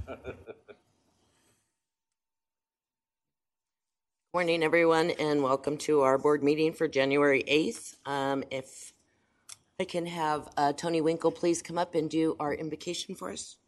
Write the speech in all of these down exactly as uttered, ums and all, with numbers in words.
Morning, everyone, and welcome to our board meeting for January eighth. Um, if I can have uh, Tony Winkle please come up and do our invocation for us.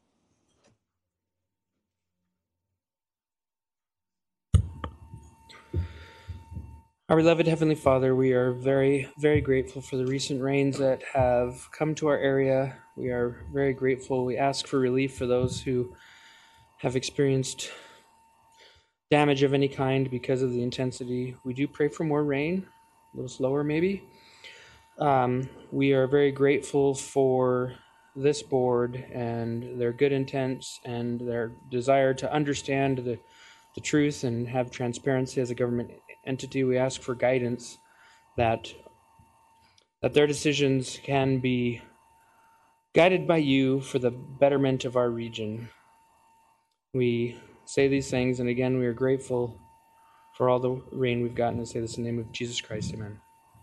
Our beloved Heavenly Father, we are very, very grateful for the recent rains that have come to our area. We are very grateful. We ask for relief for those who have experienced damage of any kind because of the intensity. We do pray for more rain, a little slower maybe. Um, we are very grateful for this board and their good intents and their desire to understand the, the truth and have transparency as a government entity. We ask for guidance that that their decisions can be guided by you for the betterment of our region. We say these things, and again, we are grateful for all the rain we've gotten. I say this in the name of Jesus Christ, amen.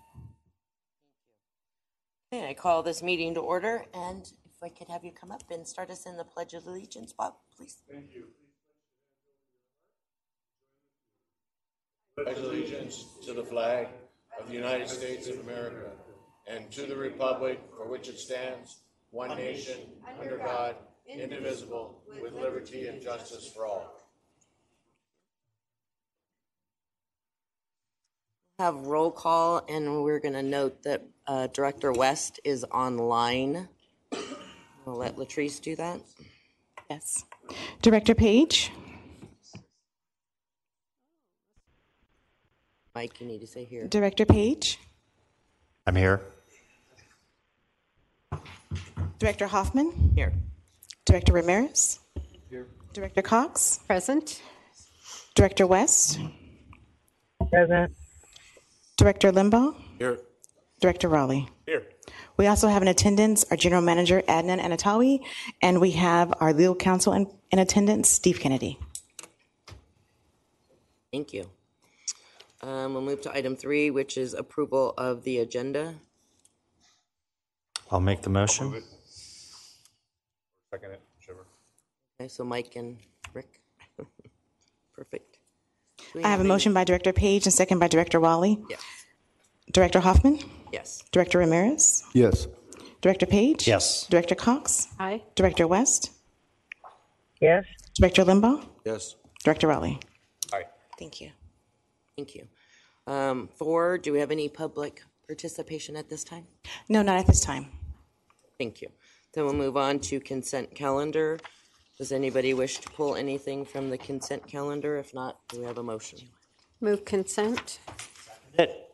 Okay, I call this meeting to order, and if I could have you come up and start us in the Pledge of Allegiance, Bob, please. Thank you. Pledge allegiance to the flag of the United States of America and to the republic for which it stands, one nation, under God, indivisible, with liberty and justice for all. Have roll call, and we're going to note that uh, Director West is online. We'll let Latrice do that. Yes. Director Page. Mike, you need to say here. Director Page. I'm here. Director Hoffman. Here. Director Ramirez. Here. Director Cox. Present. Director West. Present. Director Limbaugh. Here. Director Raleigh. Here. We also have in attendance our General Manager, Adnan Anatawi, and we have our legal counsel in, in attendance, Steve Kennedy. Thank you. Um, we'll move to item three, which is approval of the agenda. I'll make the motion. Move it. Second it, whichever. Okay, so Mike and Rick. Perfect. Do we I have a any- motion by Director Page and second by Director Raleigh. Yes. Director Hoffman. Yes. Director Ramirez. Yes. Director Page. Yes. Director Cox. Aye. Director West. Yes. Director Limbaugh. Yes. Director Raleigh. Aye. Thank you. Thank you. Um, four, do we have any public participation at this time? No, not at this time. Thank you. Then we'll move on to consent calendar. Does anybody wish to pull anything from the consent calendar? If not, do we have a motion? Move consent. It.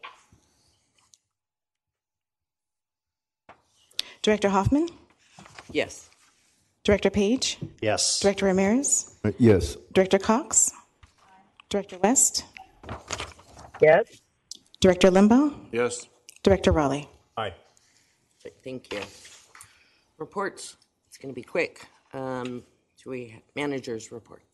Director Hoffman. Yes. Director Page. Yes. Director Ramirez. Uh, Yes. Director Cox. Director West. Yes. Director Limbaugh. Yes. Director Raleigh. Aye. Thank you. Reports. It's going to be quick. Um, do we managers report?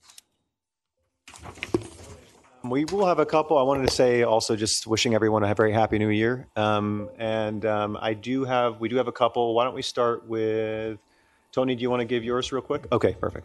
We will have a couple. I wanted to say also just wishing everyone a very happy new year. Um, and um, I do have, we do have a couple. Why don't we start with, Tony, do you want to give yours real quick? Okay, perfect.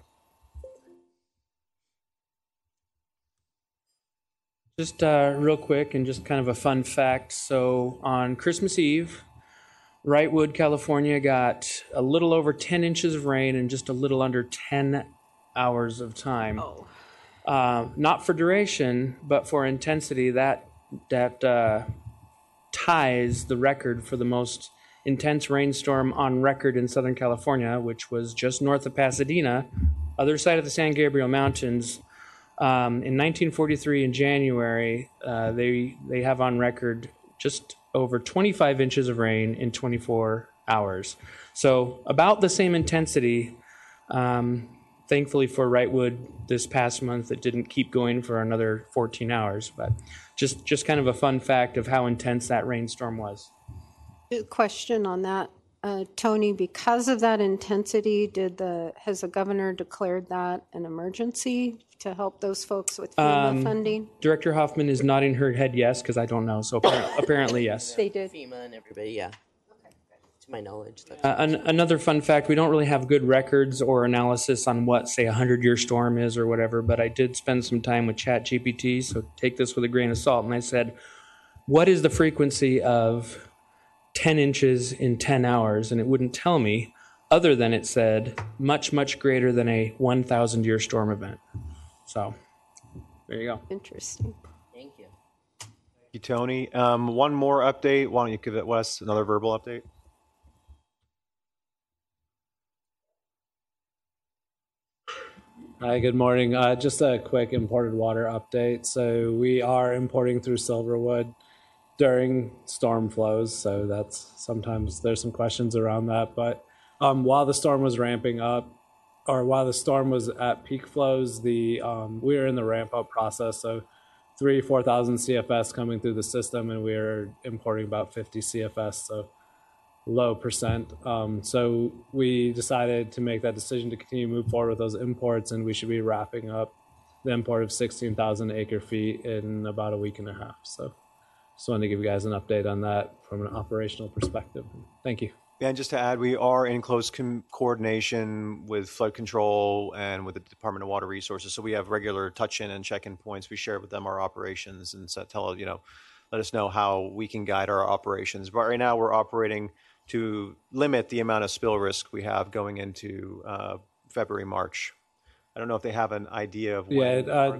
Just uh, real quick and just kind of a fun fact. So on Christmas Eve, Wrightwood, California got a little over ten inches of rain in just a little under ten hours of time. Oh. Uh, not for duration, but for intensity. That that uh, ties the record for the most intense rainstorm on record in Southern California, which was just north of Pasadena, other side of the San Gabriel Mountains. Um, in nineteen forty-three, in January, uh, they they have on record just over twenty-five inches of rain in twenty-four hours. So about the same intensity. Um, thankfully for Wrightwood, this past month it didn't keep going for another fourteen hours. But just just kind of a fun fact of how intense that rainstorm was. Question on that, uh, Tony. Because of that intensity, did the has the governor declared that an emergency to help those folks with FEMA Um, funding? Director Hoffman is nodding her head yes, because I don't know. So apparently, apparently yes. They did. FEMA and everybody, yeah. to my knowledge. That's Uh, an, another fun fact, we don't really have good records or analysis on what, say, a hundred-year storm is or whatever, but I did spend some time with ChatGPT, so take this with a grain of salt, and I said, what is the frequency of ten inches in ten hours? And it wouldn't tell me, other than it said, much, much greater than a one thousand year storm event. So, there you go. Interesting. Thank you. Thank you, Tony. Um, one more update. Why don't you give it, Wes, another verbal update? Hi, good morning. Uh, just a quick imported water update. So we are importing through Silverwood during storm flows. So that's sometimes there's some questions around that. But um, while the storm was ramping up, or while the storm was at peak flows, the um, we were in the ramp up process. So three, four thousand C F S coming through the system, and we were importing about fifty C F S. So low percent. Um, so we decided to make that decision to continue to move forward with those imports, and we should be wrapping up the import of sixteen thousand acre feet in about a week and a half. So just wanted to give you guys an update on that from an operational perspective. Thank you. Yeah, and just to add, we are in close com- coordination with flood control and with the Department of Water Resources. So we have regular touch-in and check-in points. We share with them our operations and so tell, you know, let us know how we can guide our operations. But right now we're operating to limit the amount of spill risk we have going into uh, February, March. I don't know if they have an idea of when. Yeah, uh,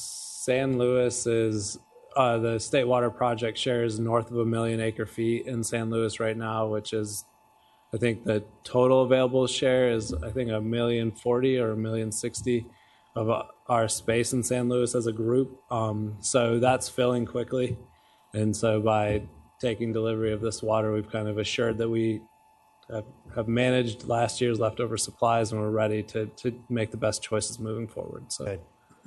San Luis is, uh, the State Water Project shares north of a million acre feet in San Luis right now, which is, I think the total available share is, I think, a million forty or a million sixty of uh, our space in San Luis as a group. Um, so that's filling quickly. And so by taking delivery of this water, we've kind of assured that we have, have managed last year's leftover supplies, and we're ready to, to make the best choices moving forward. So,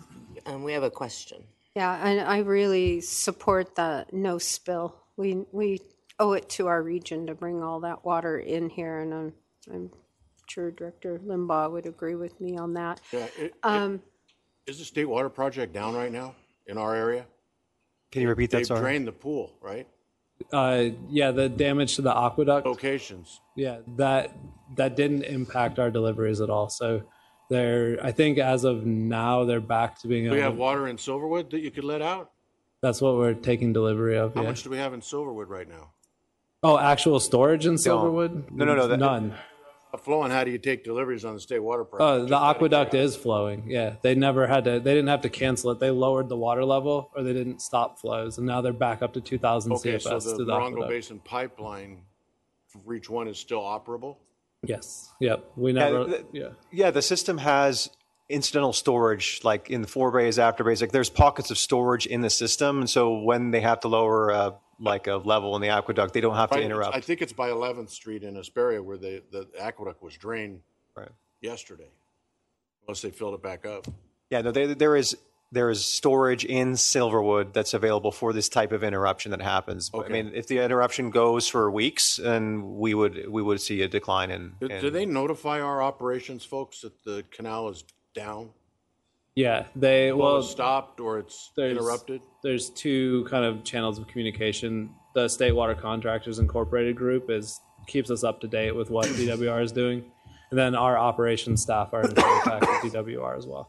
Um, we have a question. Yeah, and I really support the no spill. We we owe it to our region to bring all that water in here, and I'm I'm sure Director Limbaugh would agree with me on that. Yeah, it- Um, it- Is the State Water Project down right now in our area? Can you repeat that, They've sorry? drained the pool, right? uh, yeah, the damage to the aqueduct. Locations. Yeah, that that didn't impact our deliveries at all. So they're, I think as of now, they're back to being Do able we have to, water in Silverwood that you could let out? that's what we're taking delivery of. How Yeah. much do we have in Silverwood right now? Oh, actual storage in Silverwood? No, no, no, that- None. Uh, Flowing, how do you take deliveries on the State Water Project? Oh, the Just out of aqueduct curiosity. is flowing. Yeah, they never had to. They didn't have to cancel it. They lowered the water level, or they didn't stop flows, and now they're back up to two thousand Okay, C F so S the to the Morongo aqueduct. Basin pipeline for Reach One is still operable? Yes. Yep. We never. th- Yeah. Yeah, the system has incidental storage, like in the forebays, afterbays. Like there's pockets of storage in the system, and so when they have to lower uh, like a level in the aqueduct, they don't have to Right, interrupt. I think it's by eleventh Street in Asperia where the, the aqueduct was drained Right. yesterday, unless they filled it back up. Yeah, no, there, there is there is storage in Silverwood that's available for this type of interruption that happens. But, Okay. I mean, if the interruption goes for weeks, and we would we would see a decline in. Do, in do they notify our operations folks that the canal is down? Yeah. They Well, well. it's stopped or it's there's- interrupted? There's two kind of channels of communication. The State Water Contractors Incorporated group is keeps us up to date with what D W R is doing, and then our operations staff are in contact with D W R as well.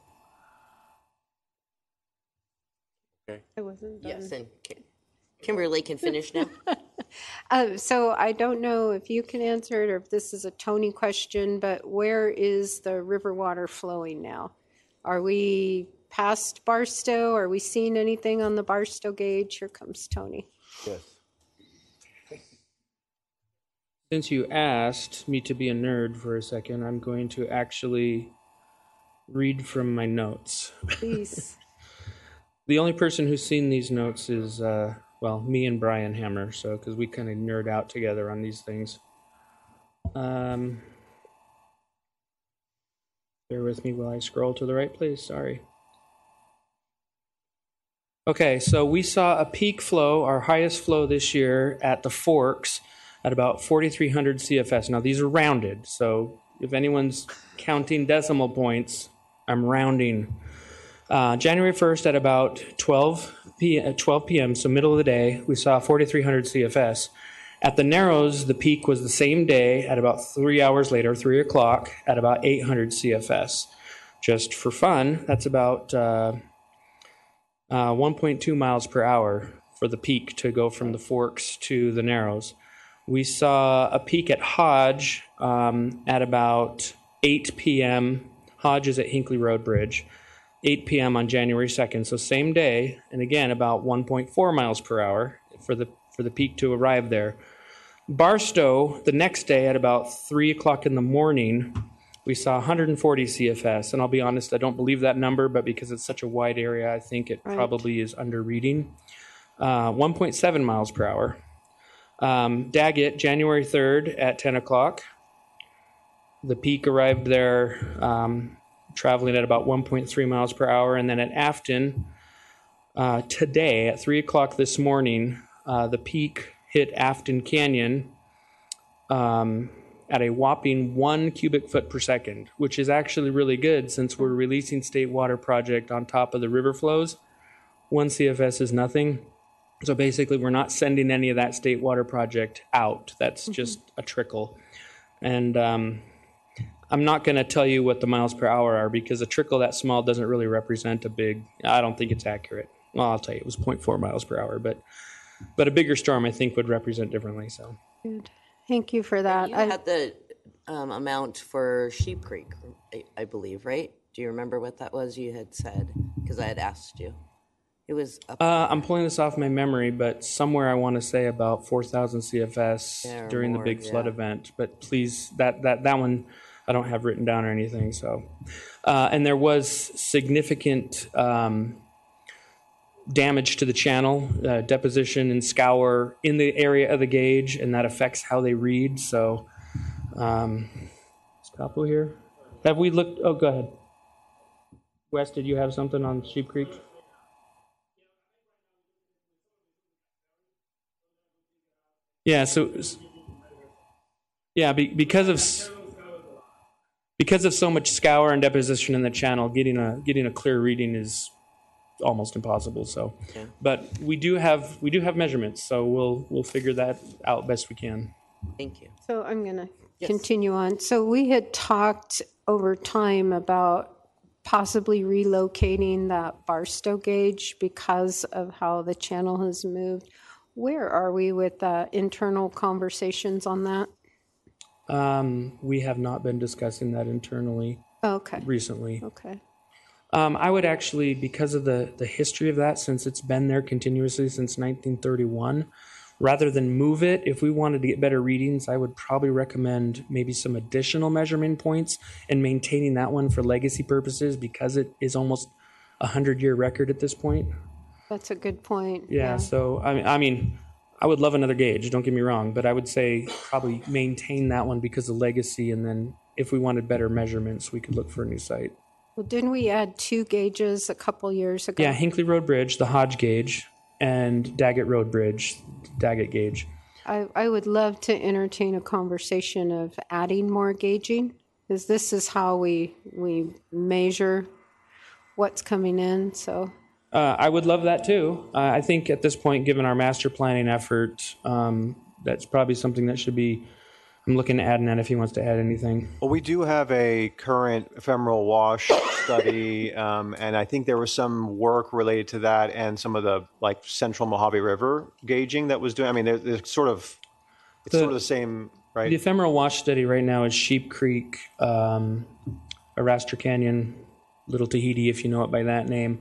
I wasn't done. Yes, and Ki- Kimberly can finish now. Uh, so I don't know if you can answer it or if this is a Tony question, but where is the river water flowing now? Are we past Barstow? Are we seeing anything on the Barstow gauge? Here comes Tony. Yes. Since you asked me to be a nerd for a second, I'm going to actually read from my notes. Please. The only person who's seen these notes is, uh, well, me and Brian Hammer, so because we kind of nerd out together on these things. Um, bear with me while I scroll to the right place. Sorry. Okay, so we saw a peak flow, our highest flow this year at the Forks at about forty-three hundred C F S. Now, these are rounded, so if anyone's counting decimal points, I'm rounding. Uh, January first at about twelve p m, so middle of the day, we saw forty-three hundred C F S. At the Narrows, the peak was the same day at about three hours later, three o'clock, at about eight hundred C F S. Just for fun, that's about uh, uh, one point two miles per hour for the peak to go from the Forks to the Narrows. We saw a peak at Hodge um, at about eight p.m. Hodge is at Hinckley Road Bridge, eight p.m. on January second, so same day, and again about one point four miles per hour for the for the peak to arrive there. Barstow, the next day at about three o'clock in the morning, we saw one hundred forty C F S, and I'll be honest, I don't believe that number, but because it's such a wide area, I think it Right. probably is under reading. Uh, one point seven miles per hour. Um, Daggett, January third at ten o'clock. The peak arrived there um, traveling at about one point three miles per hour. And then at Afton, uh, today at three o'clock this morning, uh, the peak hit Afton Canyon um, at a whopping one cubic foot per second, which is actually really good since we're releasing State Water Project on top of the river flows. One C F S is nothing. So basically, we're not sending any of that State Water Project out. That's just a trickle. And um, I'm not going to tell you what the miles per hour are because a trickle that small doesn't really represent a big, I don't think it's accurate. Well, I'll tell you, it was zero point four miles per hour, but but a bigger storm I think would represent differently. So Good. Thank you for that. You I- had the um, amount for Sheep Creek, I, I believe, right? Do you remember what that was you had said? Because I had asked you. It was up uh, I'm pulling this off my memory, but somewhere I want to say about four thousand C F S Yeah, or during more, the big flood yeah. event. But please, that, that, that one I don't have written down or anything. So, uh, and there was significant um, damage to the channel, uh, deposition and scour in the area of the gauge, and that affects how they read. So, um, is Capo here? Have we looked? Oh, go ahead. Wes, did you have something on Sheep Creek? Yeah, so yeah, be, because of s- because of so much scour and deposition in the channel, getting a getting a clear reading is almost impossible. So, Yeah. but we do have we do have measurements, so we'll we'll figure that out best we can. Thank you. So I'm going to continue on. So we had talked over time about possibly relocating that Barstow gauge because of how the channel has moved. Where are we with uh, internal conversations on that? Um, we have not been discussing that internally Okay. recently. Okay. Um, I would actually, because of the, the history of that, since it's been there continuously since nineteen thirty-one, rather than move it, if we wanted to get better readings, I would probably recommend maybe some additional measurement points and maintaining that one for legacy purposes because it is almost a hundred-year record at this point. That's a good point. Yeah, so I mean, I mean, I would love another gauge, don't get me wrong, but I would say probably maintain that one because of legacy, and then if we wanted better measurements, we could look for a new site. Well, didn't we add two gauges a couple years ago? Yeah, Hinckley Road Bridge, the Hodge gauge, and Daggett Road Bridge, Daggett gauge. I, I would love to entertain a conversation of adding more gauging, because this is how we we measure what's coming in. So Uh, I would love that too. Uh, I think at this point, given our master planning effort, um, that's probably something that should be. I'm looking to Adnan if he wants to add anything. Well, we do have a current ephemeral wash study, um, and I think there was some work related to that and some of the like Central Mojave River gauging that was doing. I mean, they're, they're sort of it's The- sort of the same, right? The ephemeral wash study right now is Sheep Creek, um, Arastra Canyon, Little Tahiti, if you know it by that name,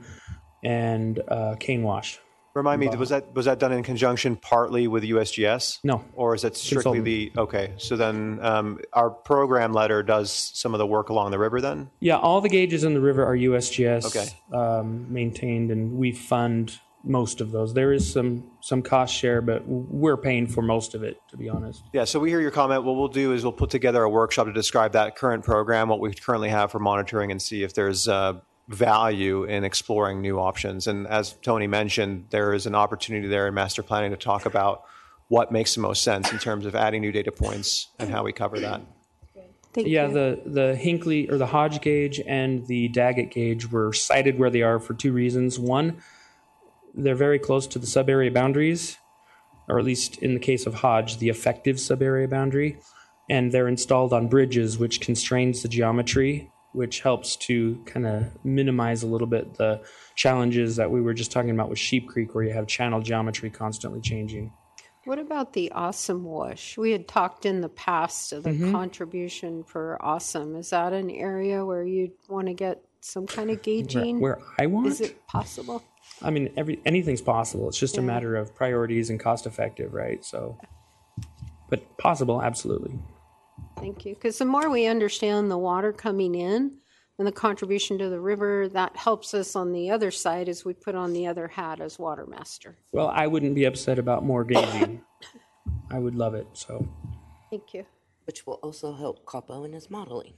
and uh, Cane Wash. Remind me, was that was that done in conjunction partly with U S G S? No. Or is that strictly Consultant. the, okay, so then um, our program letter does some of the work along the river then? Yeah, all the gauges in the river are U S G S Okay. um, maintained, and we fund most of those. There is some some cost share, but we're paying for most of it, to be honest. Yeah, so we hear your comment. What we'll do is we'll put together a workshop to describe that current program, what we currently have for monitoring, and see if there's uh, value in exploring new options. And as Tony mentioned, there is an opportunity there in master planning to talk about what makes the most sense in terms of adding new data points and how we cover that. thank Yeah, you. the, the Hinckley or the Hodge gauge and the Daggett gauge were cited where they are for two reasons. One, they're very close to the sub-area boundaries or at least in the case of Hodge, the effective sub-area boundary. And they're installed on bridges, which constrains the geometry, which helps to kind of minimize a little bit the challenges that we were just talking about with Sheep Creek, where you have channel geometry constantly changing. What about the Awesome Wash? We had talked in the past of the Mm-hmm. contribution for Awesome. Is that an area where you'd want to get some kind of gauging? Where I want? Is it possible? I mean, every anything's possible. It's just a matter of priorities and cost effective, right? So, but possible, absolutely. Thank you. Because the more we understand the water coming in and the contribution to the river, that helps us on the other side as we put on the other hat as water master. Well, I wouldn't be upset about more gauging. I would love it. So, Thank you. Which will also help Capo in his modeling.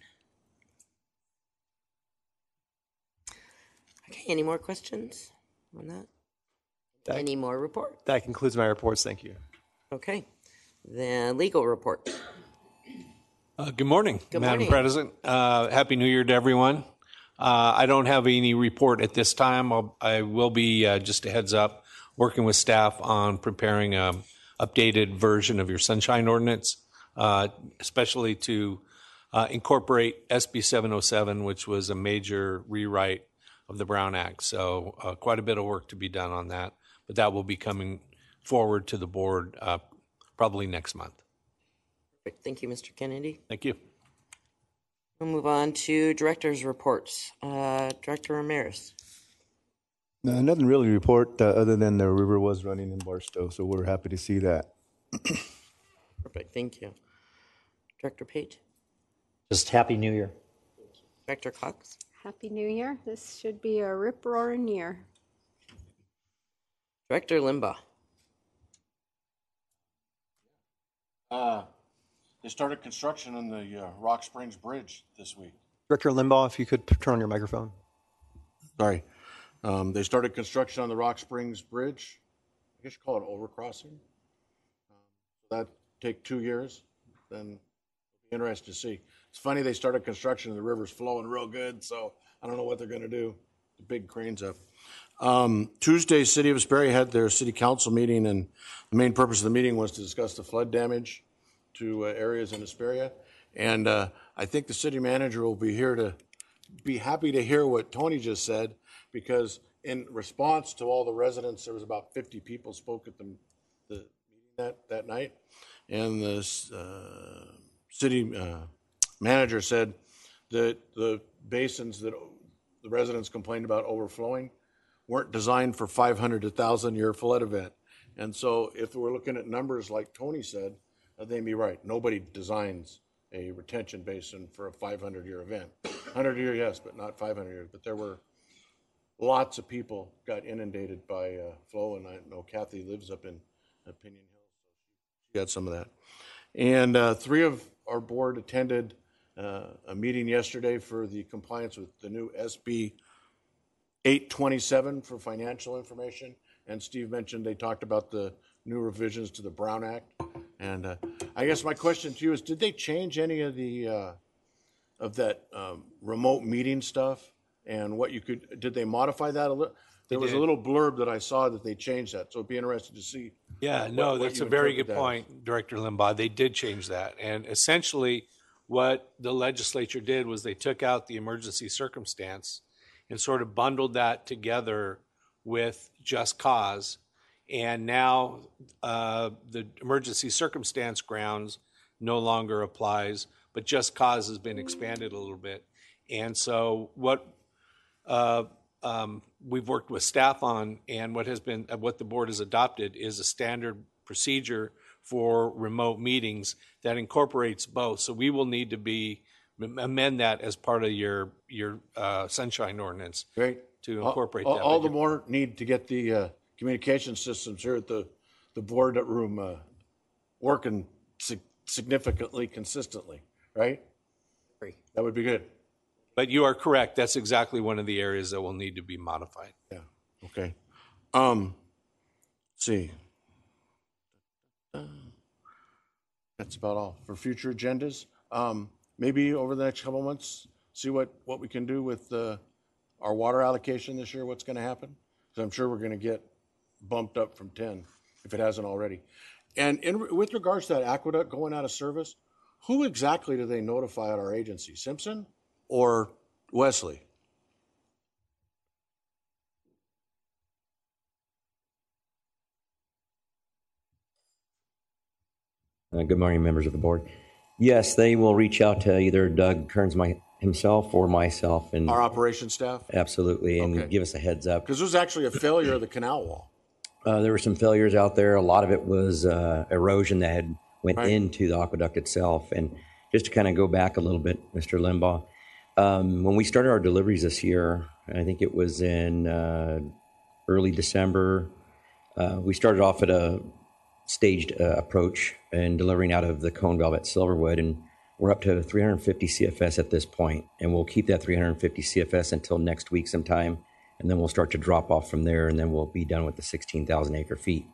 Okay, any more questions on that? That- Any more reports? That concludes my reports. Thank you. Okay. The legal report. Uh, good morning, Good Madam morning. President. Uh, Happy New Year to everyone. Uh, I don't have any report at this time. I'll, I will be, uh, just a heads up, working with staff on preparing an updated version of your sunshine ordinance, uh, especially to uh, incorporate S B seven oh seven, which was a major rewrite of the Brown Act. So uh, quite a bit of work to be done on that, but that will be coming forward to the board uh, probably next month. Perfect. Thank you, Mister Kennedy. Thank you. We'll move on to director's reports. Uh, Director Ramirez. No, nothing really to report uh, other than the river was running in Barstow, so we're happy to see that. Perfect. Thank you. Director Page. Just Happy New Year. Director Cox. Happy New Year. This should be a rip-roaring year. Director Limbaugh. Uh, they started construction on the uh, Rock Springs Bridge this week. Director Limbaugh, if you could p- turn on your microphone. Sorry. Um, they started construction on the Rock Springs Bridge. I guess you call it overcrossing. Um, that take two years. Then it'll be interesting to see. It's funny they started construction and the river's flowing real good, so I don't know what they're going to do. The big cranes up. Um, Tuesday, City of Hesperia had their city council meeting, and the main purpose of the meeting was to discuss the flood damage to uh, areas in Hesperia. And uh, I think the city manager will be here to be happy to hear what Tony just said, because in response to all the residents, there was about fifty people spoke at the, the meeting that, that night. And the uh, city uh, manager said that the basins that the residents complained about overflowing weren't designed for five hundred to one thousand year flood event. And so if we're looking at numbers like Tony said, uh, they'd be right. Nobody designs a retention basin for a five hundred year event. one hundred year, yes, but not five hundred years. But there were lots of people got inundated by uh, flow, and I know Kathy lives up in Pinion Hill, so she got some of that. And uh, three of our board attended uh, a meeting yesterday for the compliance with the new S B eight twenty-seven for financial information. And Steve mentioned they talked about the new revisions to the Brown Act. And uh, I guess my question to you is, did they change any of the uh, of that um, remote meeting stuff and what you could? Did they modify that a little? There was a little blurb that I saw that they changed that, so it'd be interesting to see. Yeah, what- no, what that's you a very interpret good that as. point, Director Limbaugh. They did change that. And essentially, what the legislature did was they took out the emergency circumstance and sort of bundled that together with just cause. And now uh, the emergency circumstance grounds no longer applies, but just cause has been expanded a little bit. And so what uh, um, we've worked with staff on, and what has been uh, what the board has adopted, is a standard procedure for remote meetings that incorporates both. So we will need to be amend that as part of your your uh, sunshine ordinance. Great. To incorporate all, that. All But the you- more need to get the uh, communication systems here at the, the board room uh, working sig- significantly, consistently, right? Agree. That would be good. But you are correct. That's exactly one of the areas that will need to be modified. Yeah, okay. Um, let's see. That's about all. For future agendas, um, maybe over the next couple of months, see what, what we can do with uh, our water allocation this year, what's going to happen. Because I'm sure we're going to get bumped up from ten if it hasn't already. And in, with regards to that aqueduct going out of service, who exactly do they notify at our agency? Simpson or Wesley? Uh, good morning, members of the board. Yes, they will reach out to either Doug Kearns my, himself or myself. And our operations staff? Absolutely, and Okay. give us a heads up. Because there was actually a failure of the canal wall. Uh, there were some failures out there. A lot of it was uh, erosion that had went Right. into the aqueduct itself. And just to kind of go back a little bit, Mister Limbaugh, um, when we started our deliveries this year, I think it was in uh, early December, uh, we started off at a staged uh, approach and delivering out of the cone valve at Silverwood, and we're up to three hundred fifty C F S at this point, and we'll keep that three hundred fifty C F S until next week sometime, and then we'll start to drop off from there, and then we'll be done with the sixteen thousand acre feet.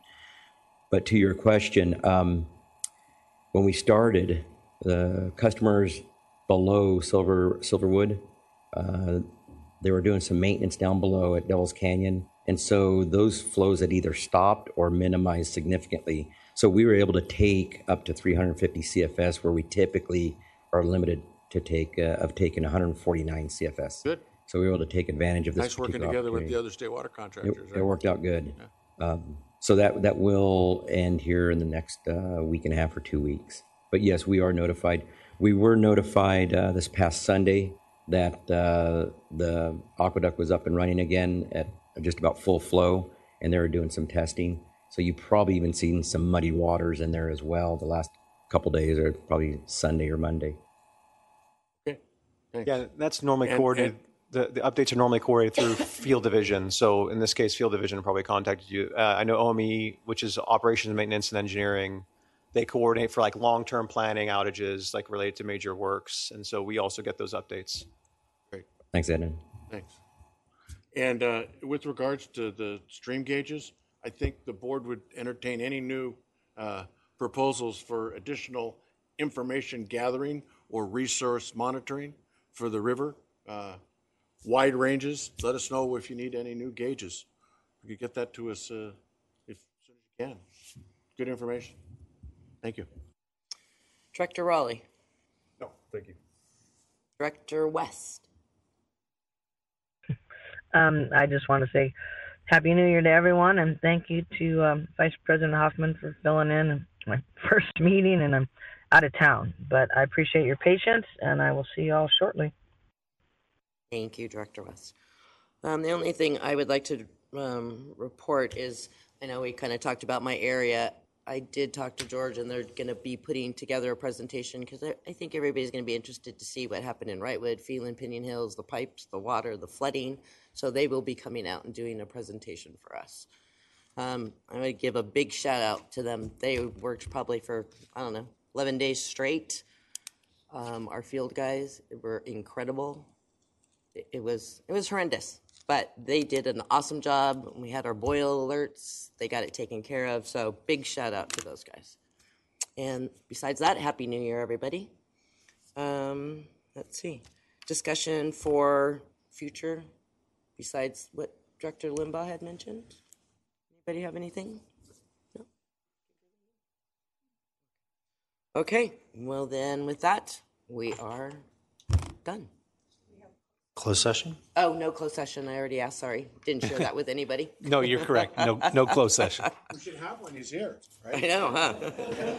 But to your question, um, when we started, the customers below Silver Silverwood, uh, they were doing some maintenance down below at Devil's Canyon. And so those flows had either stopped or minimized significantly. So we were able to take up to three hundred fifty C F S where we typically are limited to take, uh, of taking one hundred forty-nine C F S. Good. So we were able to take advantage of this. Nice working particular together with opportunity. the other state water contractors. It, right? it worked out good. Um, so that, that will end here in the next uh, week and a half or two weeks. But yes, we are notified. We were notified uh, this past Sunday that uh, the aqueduct was up and running again at just about full flow, and they were doing some testing. So you probably even seen some muddy waters in there as well the last couple days, or probably Sunday or Monday. Okay. Thanks. Yeah, that's normally And- coordinated. The, the updates are normally coordinated through field division. So in this case, field division probably contacted you. Uh, I know O M E, which is operations, maintenance, and engineering, they coordinate for like long-term planning outages, like related to major works. And so we also get those updates. Great. Thanks, Edna. Thanks. And uh, with regards to the stream gauges, I think the board would entertain any new uh, proposals for additional information gathering or resource monitoring for the river. Uh, wide ranges. Let us know if you need any new gauges. You could get that to us uh, if, as soon as you can. Good information. Thank you. Director Raleigh. No, thank you. Director West. Um, I just want to say Happy New Year to everyone, and thank you to um, Vice President Hoffman for filling in my first meeting, and I'm out of town. But I appreciate your patience, and I will see you all shortly. Thank you, Director West. Um, the only thing I would like to um, report is, I know we kind of talked about my area. I did talk to George, and they're going to be putting together a presentation because I, I think everybody's going to be interested to see what happened in Wrightwood, Phelan, Pinion Hills, the pipes, the water, the flooding. So they will be coming out and doing a presentation for us. Um, I would give a big shout out to them. They worked probably for, I don't know, eleven days straight. Um, our field guys were incredible. It, it was it was horrendous, but they did an awesome job. We had our boil alerts. They got it taken care of. So big shout out to those guys. And besides that, Happy New Year, everybody. Um, let's see. Discussion for future besides what Director Limbaugh had mentioned. Anybody have anything? No? Okay. Well, then with that, we are done. Closed session? Oh, no closed session. I already asked. Sorry. Didn't share that with anybody. No, you're correct. No, no closed session. We should have one. He's here, right? I know, huh?